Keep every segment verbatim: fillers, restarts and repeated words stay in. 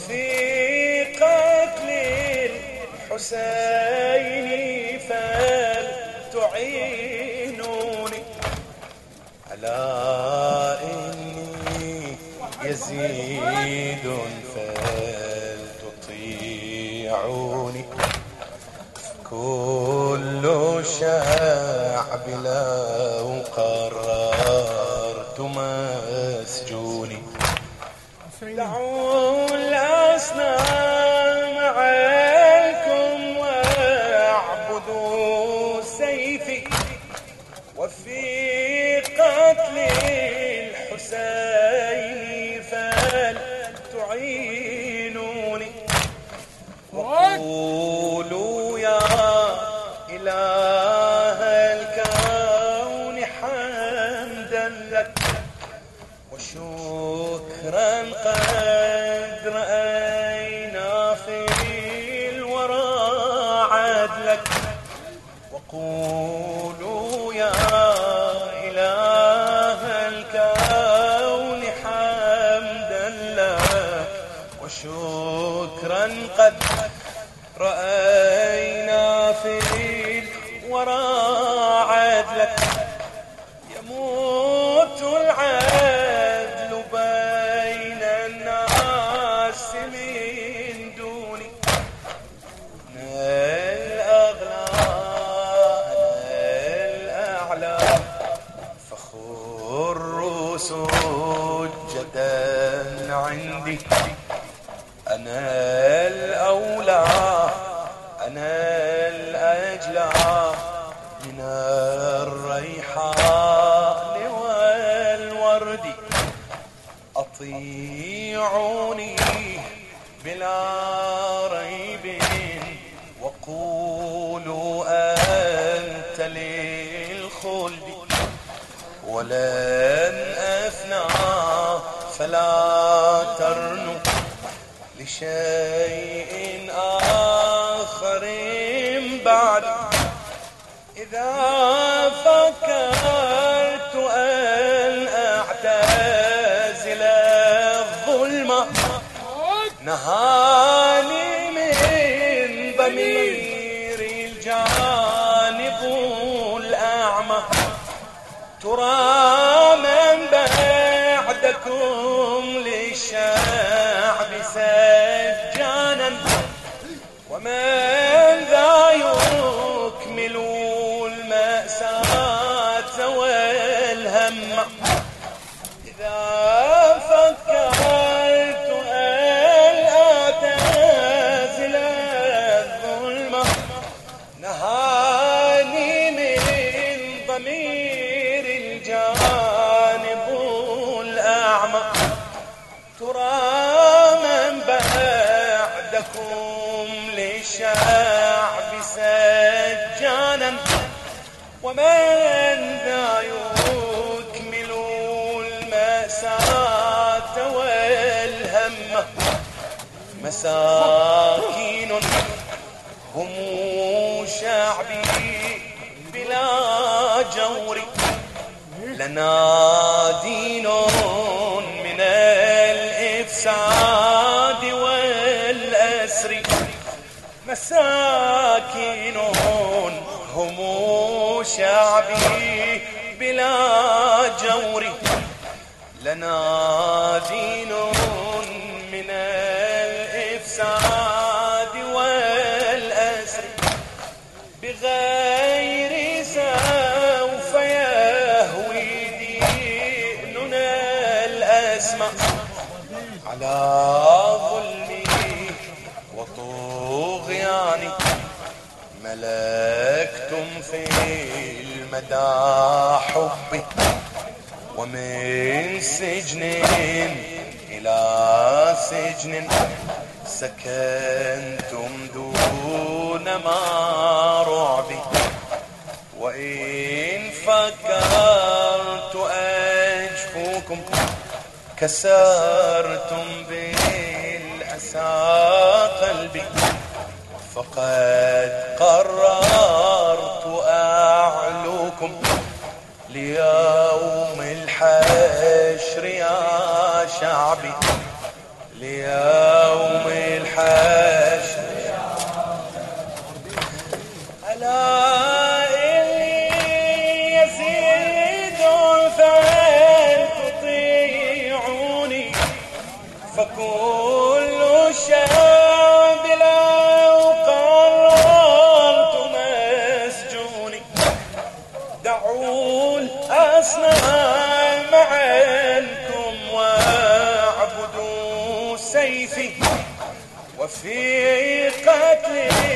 وفي قتل الحسين فلتعينوني على إني يزيد فلتطيعوني كل شعب لو قررت مسجوني دعوا الأصنام عنكم واعبدوا سيفي وفي قتل الحسين فلتعينوني وقولوا يا إله الكون حمدا لك وشكرا قد رأينا في الورى عدلك وقولوا يا إله الكون حمدا لك وشكرا قد رأينا في الورى عدلك يموت العدل بين الناس من دوني أنا الأغلى أنا الأعلى فخر سجدا عندي أنا الأولى أنا الأجلى من الريحان والورد أطيعوني بلا ريب وقولوا أنت للخلد ولن أفنى فلا ترنو لشيء آخر بعد إذا فكرت أن أعتزل الظلمة نهاني من ضمير الجانب الأعمى ترى من بعدكم للشعب سجانا ومن ذا يكمل المأساة والهم إذا فكرت أن أعتزل الظلمة نهاني من ضمير الجانب الأعمى ترى من بعدكم للشعب سجانا ومن ذا يكمل المأساة والهم مساكين هم شعبي بلا جور لنا دين من الإفساد والأسر مساكين هم شعبي بلا جور لنا دين من الإفساد والأسر بغير سوف يهوي ديننا الأسمى على ظلمي وطغياني ملكتم في المدى حبي ومن سجن إلى سجن سكنتم دون ما رعبي وإن فكرت أجفوكم كسرتم بالأسى قلبي فقد قررت أعلوكم ليوم الحشر يا شعبي ليوم الحشر. ألا إني يزيد فلتطيعوني فكل الشعب لو قررت مسجوني. دعوا الأصنام عنكم واعبدوا سيفي وفي قتل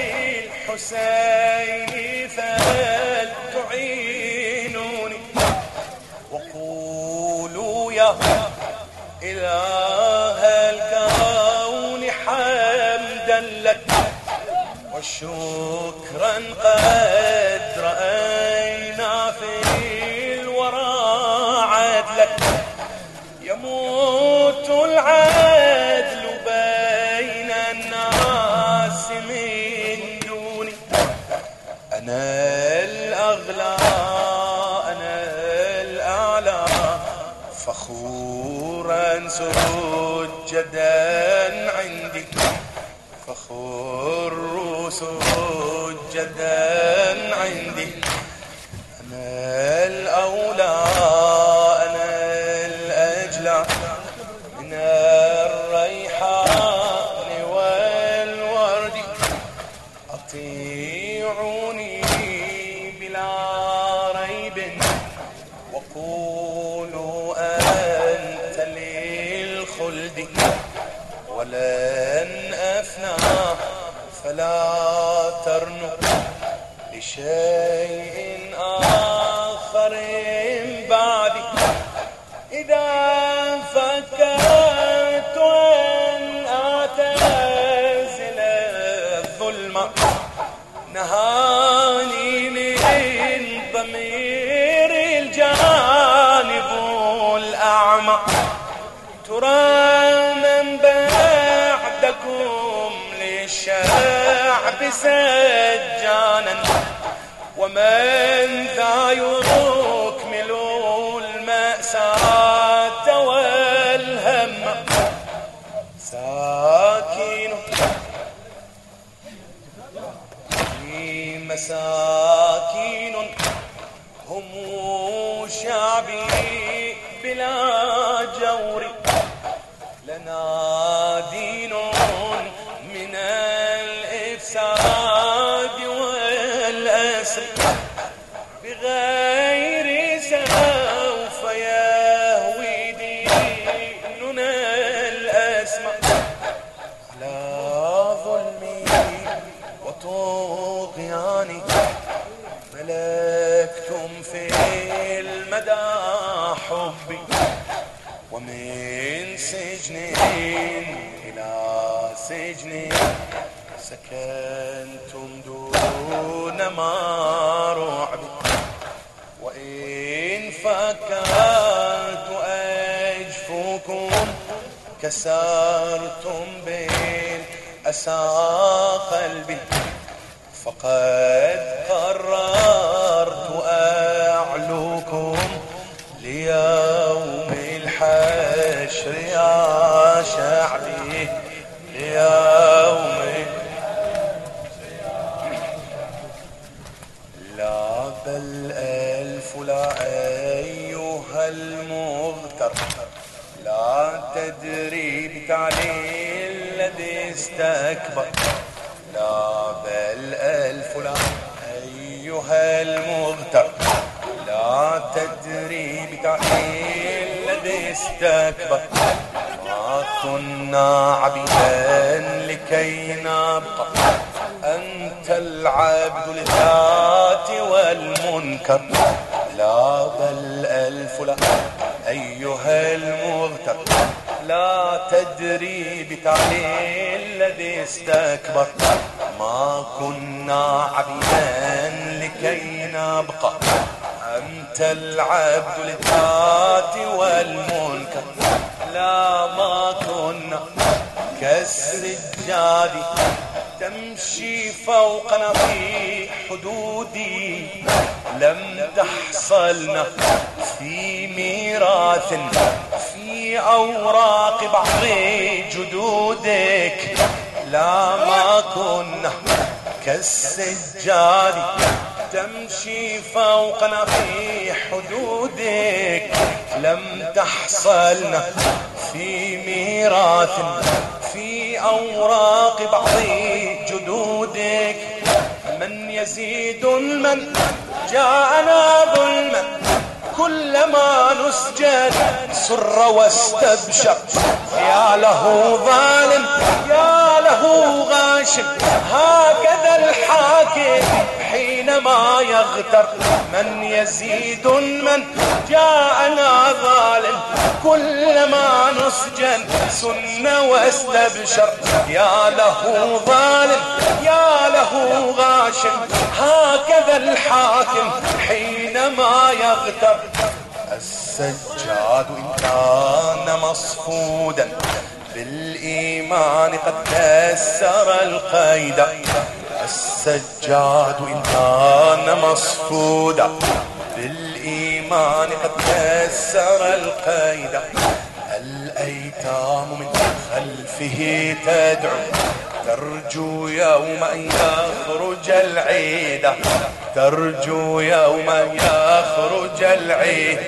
الحسين فلتعينوني. وقولوا يا إله الكون حمدا لك وشكرا قد رأينا في الورى عدلك. يموت العدل بين الناس من دوني. أنا الأغلى أنا الأعلى فخورا سجدا عندي. فخور سجدا عندي. أنا الأولى أنا الأجلى من الريحان والورد. أطيعوني بلا ريب وقولوا أنت للخلد ولن أفنى فلا ترنق لشيء آخر بعدي. إذا فكرت أن أعتزل الظلم نهاني من ضمير الجانب الأعمى. ترى من بعدكم للشعب سجانا ومن ذا يكمل المأساة والهم. ساكن مساكين هم شعبي بلا جور. لنا دين من الإفساد والأسر بغير سوف يهوي ديننا الأسمى. على ظلمي وطغياني ملكتم في المدى حبي. ومن سجن إلى سجن سكنتم دون ما رعبي. وإن فكرت أجفوكم كسرتم بالأسى قلبي. فقد قررت أعلوكم ليوم الحشر يا شعبي. ليوم لا بل ألف لا أيها المغتر لا تدري بتعليل الذي استكبر. لا بل ألف لا أيها المغتر لا تدري بتعليل الذي استكبر. ما كنا عبيدا لكي نبقى أنت العبد للذات والمنكر. لا بل ألف لا أيها المغتر لا تدري بتعليل الذي استكبر. ما كنا عبيدا لكي نبقى أنت العبد للذات والمنكر. لا ما كنا كالسجاد تمشي فوقنا في حدودي. لم تحصلنا في ميراث في في أوراق بعض جدودك لا ما كنا كالسجاد تمشي فوقنا في حدودك لم تحصلنا في ميراث في أوراق بعض جدودك من يزيد من جاءنا ظلما كلما نسجد سر واستبشر يا له ظالم يا له غاشم هكذا الحاكم حينما يغتر من يزيد من جاءنا ظالم كلما نسجن سن واستبشر يا له ظالم يا له غاشم هكذا الحاكم حينما يغتر السجاد إن كان مصفودا بالإيمان قد كسر القيد السجاد إن كان مصفودا بالإيمان قد كسر القيد الأيتام من خلفه تدعو ترجو يوم أن يخرج العيد ترجو يوم أن يخرج العيد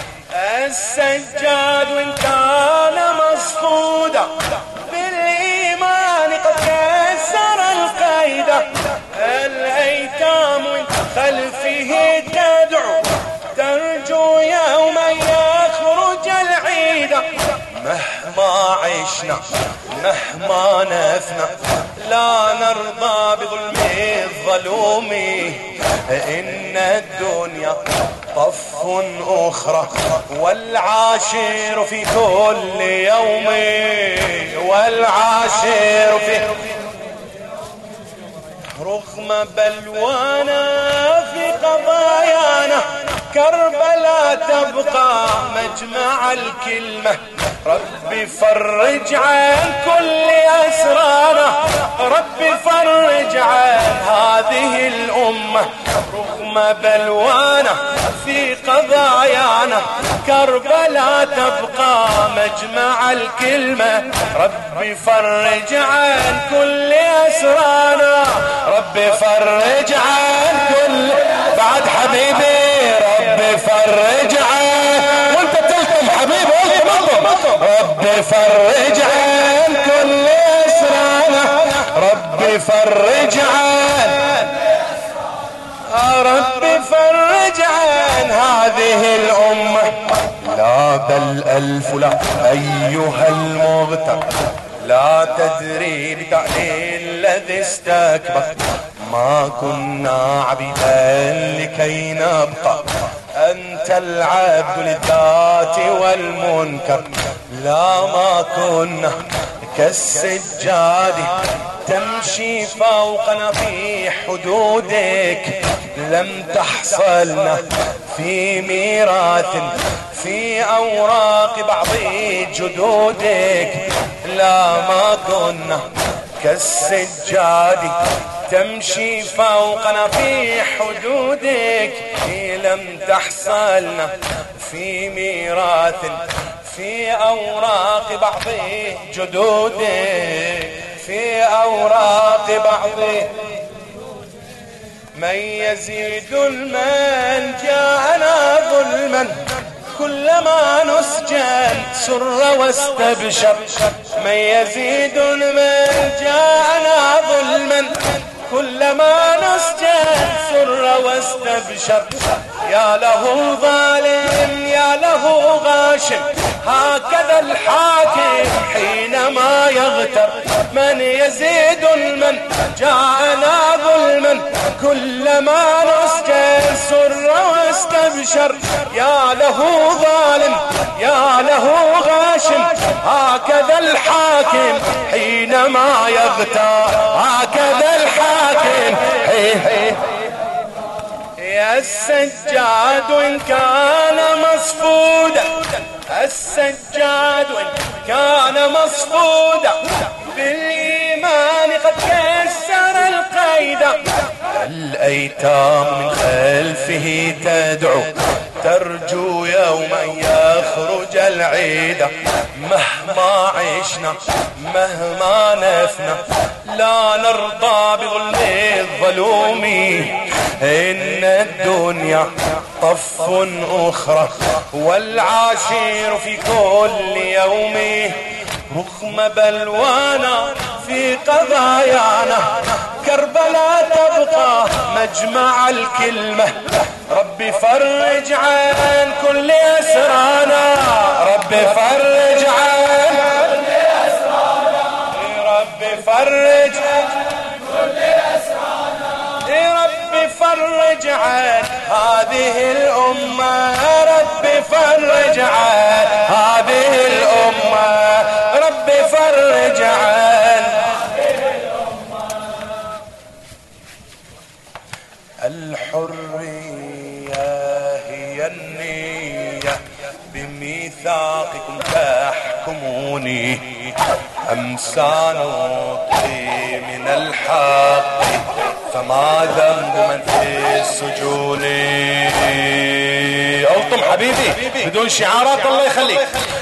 السجاد وإن كان مصفودا بالإيمان قد كسر القيد الأيتام من خلفه تدعو ترجو يوم أن يخرج العيد مهما عشنا مهما نفنا لا نرضى بظلم الظلوم إن الدنيا طف أخرى والعاشر في كل يوم والعاشر في رغم بلوانا في قضايانا كربلاء تبقى مجمع الكلمة ربي فرج عن كل أسرانا ربي فرج عن هذه الأمة رغم بلوانا في قضايانا كربلاء تبقى مجمع الكلمة ربي فرج عن كل أسرانا ربي فرج عن كل بعد حبيبي ربي فرج عن وانت تلتم حبيبي ربي فرج عن كل أسرانا ربي فرج عن ربي فرج عن هذه الأمة لا بل ألف لا أيها المغتر لا تدري بتعليل الذي استكبر ما كنا عبيدا لكي نبقى أنت العبد للذات والمنكر لا ما كنا كالسجاد تمشي فوقنا في حدودك لم تحصلنا في ميراث في أوراق بعض جدودك لا ما كنا كالسجاد تمشي فوقنا في حدودك لم تحصلنا في ميراث في أوراق بعض جدودك في أوراق بعض من يزيد المن جاءنا ظلما كلما نسجن سر واستبشر من يزيد المن جاءنا ظلما كلما نسجن سر واستبشر يا له ظالم يا له غاشم هكذا الحاكم حينما يغتر من يزيد المن جاءنا ظلما كلما نسجن سر واستبشر يا له ظالم يا له غاشم هكذا الحاكم حينما يغتر هكذا الحاكم هي هي يا السجاد إن كان مصفودا السجاد إن كان مصفودا بالإيمان قد كسر القيد الأيتام من خلفه تدعو ترجو يوما يخرج العيد. مهما عشنا مهما نفنا لا نرضى بظلم الظلوم، إن الدنيا طف أخرى والعاشر في كل يوم. رغم بلوانا في قضايانا كربلاء تبقى مجمع الكلمة. ربي فرج عن كل أسرانا، ربي فرج عن كل أسرانا، ربي فرج عن كل أسرانا، ربي فرج عن هذه الأمة، ربي فرج عن هذه الأمة، ربي فرج عن هذه الأمة. الحرية هي النية بميثاقكم تحكموني، أمسى نطقي من الحق فما ذنب من في السجون. ألطم حبيبي بدون شعارات الله يخليك.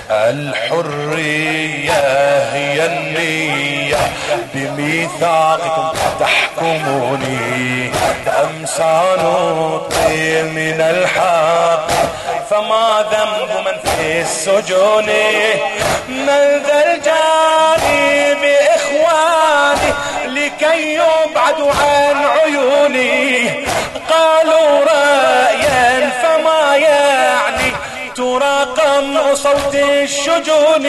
الحرية هي النية بميثاقكم تحكموني، أمسى نطقي من الحق فما ذنب من في السجون. من ذا الجاني بإخواني لكي يبعدوا عن عيوني، قالوا رأيا فما يعني تراقم صوت الشجون.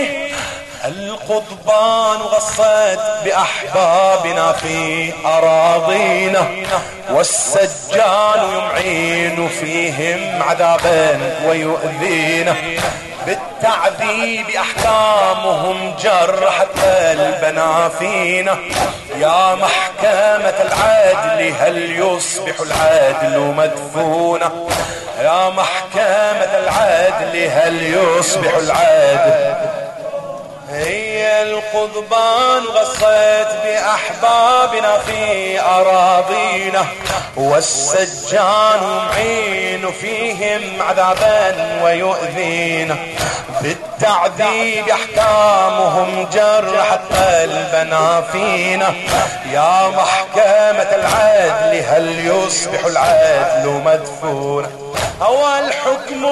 القضبان غصت بأحبابنا في أراضينا، والسجان يمعين فيهم عذابا ويؤذينا. بالتعذيب أحكامهم جرحت قلبنا فينا. يا محكمة العدل هل يصبح العدل مدفونا؟ يا محكمة العدل هل يصبح العدل؟ هي القضبان غصت بأحبابنا في أراضينا، والسجان يمعين فيهم عذابا ويؤذينا. بالتعذيب أحكامهم جرحت قلبنا فينا. يا محكمة العدل هل يصبح العدل مدفونا؟ هو الحكم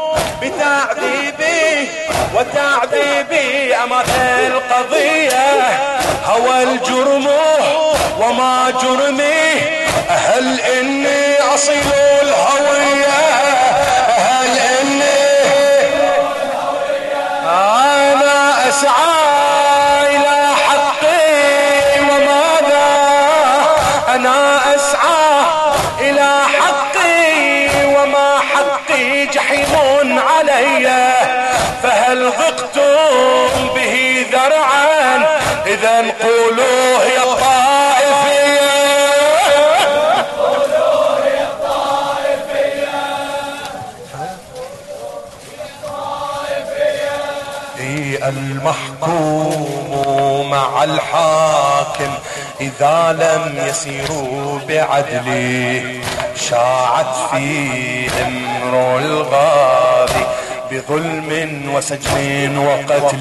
بتعذيبي وتعذيبي أمات القضية، هو الجرم وما جرمي، هل إني أصل الهوية، هل إني أنا أسعى إلى حقي، وماذا أنا أسعى إلى حقي وما حقي جحيم علي. فهل ضقتم به ذرعا إذا قولوا هي الطائفية، قولوا هي الطائفية، الطائفية. المحكوم مع الحاكم إذا لم يسيروا بعدله، شاعت فيهم روح الغاضي بظلم وسجن وقتل.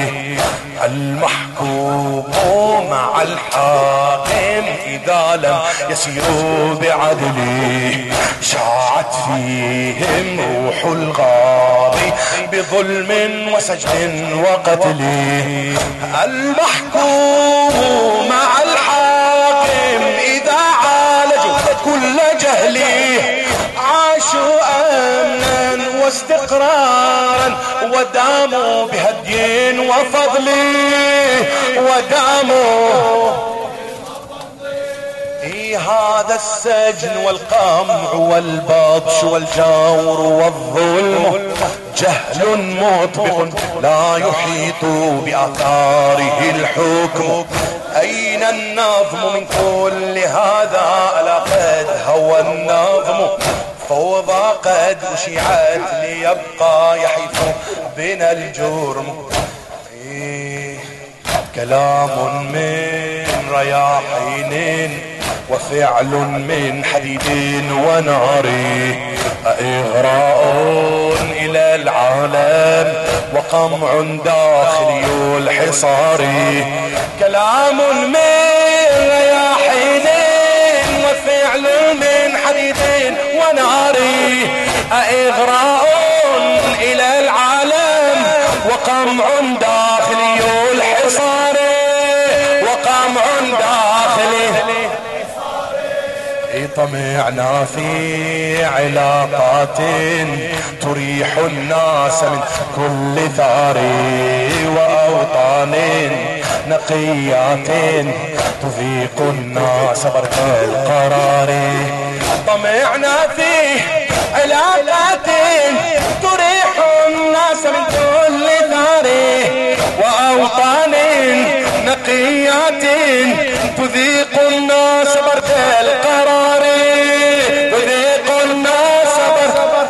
المحكوم مع الحاكم إذا لم يسيروا بعدله، شاعت فيهم روح الغاضي بظلم وسجن وقتل. المحكوم مع الحاكم إذا عالجوا كل جهله، عاشوا أمنا واستقرارا وداموا بهدي وفضل، وداموا إيه هذا السجن والقمع والبطش والجور والظلم جهل مطبق لا يحيط بآثاره الحكم. أين النظم من كل هذا؟ ألا قد هوى النظم فوضى قد أشيعت ليبقى يحيف بنا الجرم. إيه كلام من رياحين وفعل من حديد ونار، إغراء إلى العالم وقمع داخلي الحصار، كلام من رياحين وفعل من حديد ونار. إغراء إلى العالم وقمع داخلي الحصار، وقمع داخلي. طمعنا في علاقات تريح الناس من كل ثار، وأوطان نقيات تذيق الناس برد القرار. طمعنا في علاقات تريح الناس من كل ثار، وأوطان نقيات تذيق الناس برد القرار، تذيق الناس برد.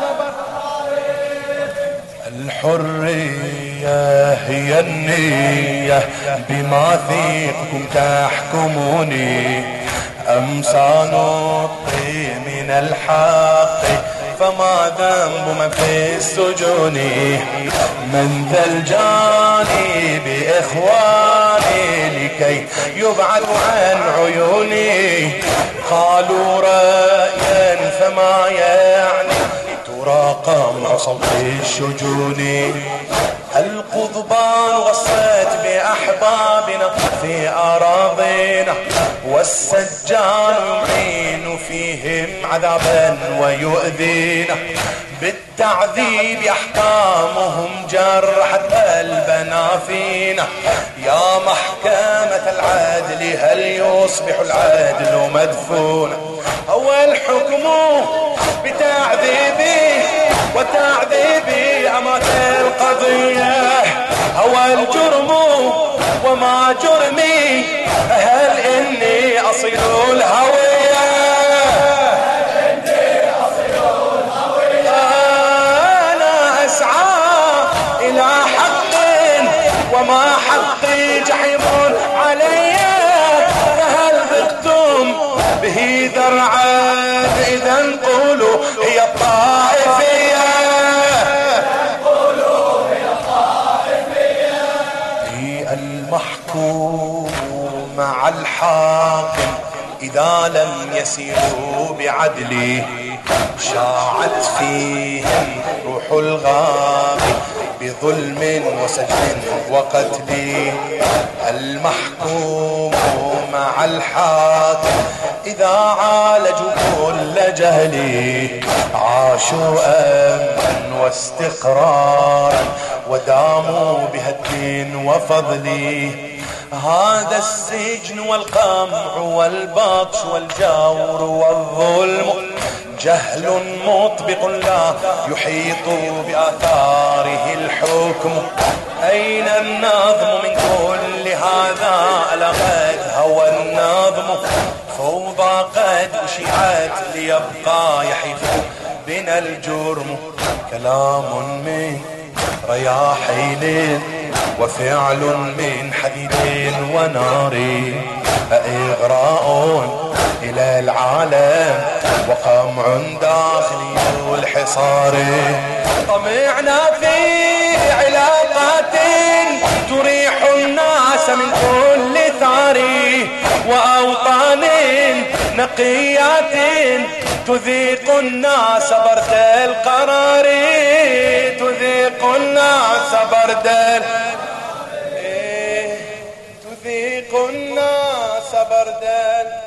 الحرية هي النية بما فيكم تحكموني، أمسى نطي من الحق فما ذنب من في السجون. من ذا الجاني بإخواني لكي يبعد عن عيوني، قالوا رأيا فما يعني ترى قمع صوت الشجون. القضبان غصت بأحبابنا في أراضينا، والسجان يعين فيهم عذابا ويؤذينا، بالتعذيب أحكامهم جرحت قلبنا فينا. يا محكمة العدل هل يصبح العدل مدفونا؟ هو الحكم بتعذيبي وتعذيبي أمات القضية، هو الجرم وما جرمي، هل إني أصيل الهوية؟ أنا أسعى إلى حق وما حقي جحيم علي، فهل ذقتم به ذرعا؟ إذا قولوا هي الطائفية، هي المحكوم مع الحاكم إذا لم يسيروا بعدلي، شاعت فيهم روح الغابي بظلم وسجن وقتل. المحكوم مع الحاكم إذا عالجوا كل جهلي، عاشوا أمنا واستقرارا وداموا بهد وفضل. هذا السجن والقمع والبطش والجور والظلم جهل مطبق لا يحيط بآثاره الحكم. أين النظم من كل هذا؟ لقد هوى النظم فوضى قد أشيعت ليبقى يحيف بنا الجرم. كلام من رياحين وفعل من حديد ونار، إغراء إلى العالم وقمع داخلي الحصار. طمعنا في علاقات تريح الناس من كل ثار، وأوطان نقيات تذيق الناس برد القرار، تذيق الناس برد تذيق الناس برد